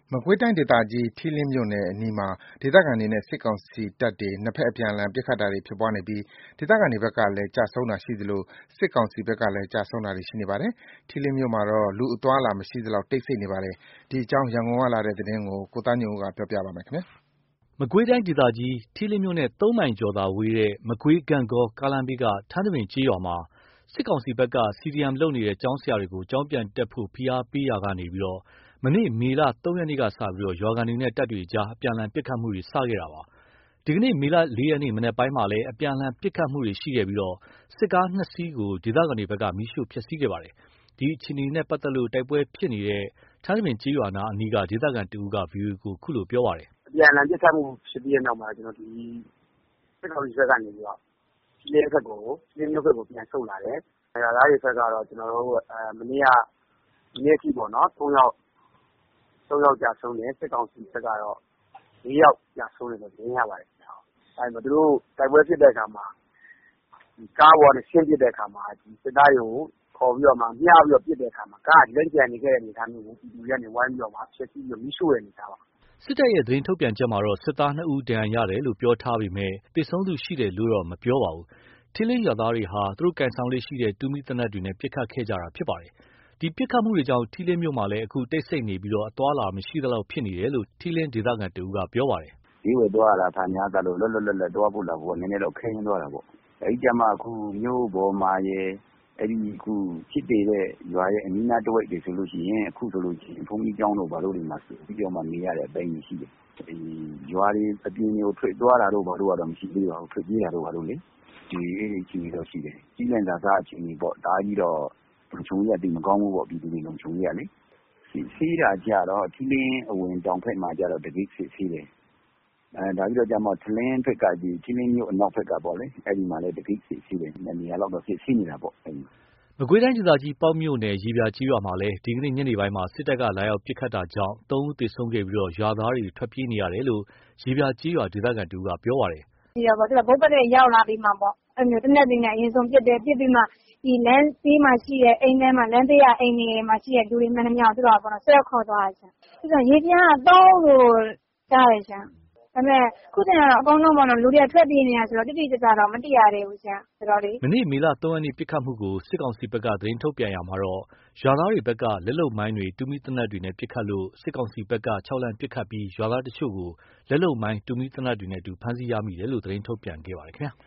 မကွေးတိုင်းဒေသကြီး ထီးလင်းမြို့နယ်အနီးမှာ ဒေသခံတွေနဲ့ စစ်ကောင်စီတပ်တွေ နှစ်ဘက်အပြန်အလှန် ပစ်ခတ်တာတွေ ဖြစ်ပွားနေပြီး ဒေသခံတွေဘက်ကလည်း ကျဆုံးတာရှိသလို စစ်ကောင်စီဘက်ကလည်း ကျဆုံးတာတွေ ရှိနေပါတယ်။ ထီးလင်းမြို့မှာတော့ လူအသွားအလာ မရှိသလောက် တိတ်ဆိတ်နေပါတယ်။ ဒီအကြောင်း ရန်ကုန်ကလာတဲ့သတင်းကို ကိုသားညွန့်ဦး ပြောပြပါမယ်။မကွေးတိုင်းဒေသကြီး ထီးလင်းမြို့နဲ့ ၃ မိုင်ကျော်သာဝေးတဲ့ မကွေး-ဂန့်ဂေါကားလမ်းဘေးက ထန်းတပင်ကျေးရွာမှာ စစ်ကောင်စီဘက်က CDM လုပ်နေတဲ့ ကျောင်းဆရာတွေကို ကျောင်းပြန်တက်ဖို့ ဖိအားပေးရာကနေ မနေ့ မေလ ၃ ရက်နေ့ကစပြီး ရွာခံတွေနဲ့ တပ်တွေကြား အပြန်အလှန် ပစ်ခတ်မှုတွေ စခဲ့တာပါ။ ဒီကနေ့ မေလ ၄ ရက် မနက်ပိုင်းမှာလည်း အပြန်အလှန် ပစ်ခတ်မှုတွေရှိခဲ့ပြီး စစ်ကား ၂ စီးကို ဒေသခံတွေဘက်က မီးရှို့ဖျက်ဆီးခဲ့ပါတယ်။ ဒီအခြေအနေနဲ့ပတ်သက်လို့ တိုက်ပွဲဖြစ်နေတဲ့ ထန်းတပင်ကျေးရွာနားအနီးက ဒေသခံတဦးက ဗွီအိုအေကို အခုလိုပြောပါတယ်။ “အပြန်အလှန်ပစ်ခတ်မှုဖြစ်ပြီးတဲ့နောက်မှာ စစ်ကောင်စီဘက်ကနေပြီးတော့ ထီးလင်းမြို့ဘက်ကို ပြန်ဆုတ်လာတယ်။ ရွာသားတွေဘက်ကတော့ မနေ့ကအထိပေါ့နော် ၃ ယောက်ကျဆုံးတယ်။ စစ်ကောင်စီဘက်ကတော့ ၄ ယောက်ကျဆုံးတယ်လို့ သတင်းရပါတယ်။ သူတို့တိုက်ပွဲဖြစ်တဲ့အခါမှာ ကားပေါ်ကနေ ဆင်းပစ်တဲ့အခါမှာ စစ်သားတွေကို ခေါ်ပြီးတော့မှ မျှပြီးတော့ ပစ်တဲ့အခါမှာ ကားကဒီတိုင်းကျန်နေခဲ့တဲ့ အနေအထားမျိုးကို ပြည်သူတွေက ဝိုင်းပြီးတော့မှ ဖျက်ဆီးပြီးတော့ မီးရှို့တဲ့အနေအထားပါ။ ” စစ်တပ်ရဲ့ သတင်းထုတ်ပြန်ချက်မှာတော့ စစ်သား ၂ ဦး ဒဏ်ရာရတယ်လို့ ပြောထားပေမယ့် သေဆုံးသူရှိတယ်လို့တော့ မပြောပါဘူး။ ထီးလင်းရွာသားတွေဟာ သူတို့ကိုင်ဆောင်လေ့ရှိတဲ့ တူမီးသေနတ်တွေနဲ့ ပစ်ခတ်ခဲ့ကြတာဖြစ်ပါတယ်။ ဒီပစ်ခတ်မှုတွေကြောင့် ထီးလင်းမြို့မှာလည်း အခု တိတ်ဆိတ်နေပြီး အသွားအလာ မရှိသလောက်ဖြစ်နေတယ်လို့ ထီးလင်းဒေသခံတဦးက ပြောပါတယ်။ “ဈေးဝယ်သွားရတာက လွတ်လွတ်လပ်လပ်သွားဖို့ရာ နည်းနည်းတော့ ခဲယဉ်းသွားတာပေါ့။ အဲ့ကျမှ အခုမြို့ပေါ်မှာရယ် အခုဖြစ်နေတဲ့ ရွာရဲ့အနီးနားတဝိုက်တွေဆိုရင် အခုဆိုလို့ရှိရင် ဘုန်းကြီးကျောင်းတို့ဘာတို့တွေမှာ စုပြီးတော့မှ နေရတဲ့အပိုင်းတွေရှိတယ်။ ရွာတွေအပြင်တွေကို ထွက်သွားတာတို့ဘာတို့ကတော့ မရှိသေးပါဘူး။ ထွက်ပြေးတာတို့ဘာတို့လေ။ အဲ့ဒီအခြေအနေတော့ရှိတယ်။ ကျီးလန့်စာစားအခြေအနေပေါ့။ တအားကြီးတော့ လုံခြုံရေးက သိပ်မကောင်းဘူးပေါ့ ပြည်သူတွေလုံခြုံရေးကလေ။ စစ်ဆေးတာကျတော့ ထီးလင်းအဝင်တောင်ဘက်မှာကျတော့ တဂိတ်စစ်ဆေးတယ်။ နောက်ပြီးတော့ ထီးလင်းမြို့အနောက်ဘက်ကပေါ့လေ အဲ့ဒီမှာလည်း တဂိတ်စစ်ဆေးတယ်။ 2 နေရာလောက်တော့ စစ်ဆေးနေတာပေါ့။ ” မကွေးတိုင်းဒေသကြီး ပေါက်မြို့နယ် ရေပြာကျေးရွာမှာလည်း ဒီကနေ့ ညနေပိုင်းမှာ စစ်တပ်က လာရောက်ပစ်ခတ်တာကြောင့် ၃ ဦးသေဆုံးခဲ့ပြီး ရွာသားတွေ ထွက်ပြေးနေရတယ်လို့ ရေပြာကျေးရွာ ဒေသခံတဦးက ပြောပါတယ်။ “ဘုတ်ပတ်တ်ရောက်လာပြီးမှပေါ့ သေနတ်တွေနဲ့ အရင်ဆုံးပစ်တယ်။ ပစ်ပြီးမှ ဒီလမ်းဘေးမှာရှိတဲ့ အိမ်ထဲမှာ လမ်းဘေးကအိမ်တွေမှာရှိတဲ့ လူတွေမှန်သမျှကို သူတို့ကဆွဲခေါ်သွားတယ်။ ရေပြာက ၃ ဦးလို့ကြားတယ်။ ဒါပေမယ့် အခုချိန်ကတော့ အကုန်လုံးပေါ့နော် လူတွေက ထွက်ပြေးနေရဆိုတော့ တိတိကျကျတော့ မသိရသေးဘူး။ ” မနေ့ မေလ ၃ ရက်နေ့ ပစ်ခတ်မှုကို စစ်ကောင်စီဘက်က သတင်းထုတ်ပြန်ရာမှာတော့ ရွာသားတွေဘက်က လက်လုပ်မိုင်းတွေ တူမီးသေနတ်တွေနဲ့ ပစ်ခတ်လို့ စစ်ကောင်စီဘက်က ခြောက်လှန့်ပစ်ခတ်ပြီး ရွာသားတချို့ကို လက်လုပ်မိုင်း တူမီးသေနတ်တွေနဲ့အတူ ဖမ်းဆီးရမိတယ်လို့ သတင်းထုတ်ပြန်ခဲ့ပါတယ်ခင်ဗျာ။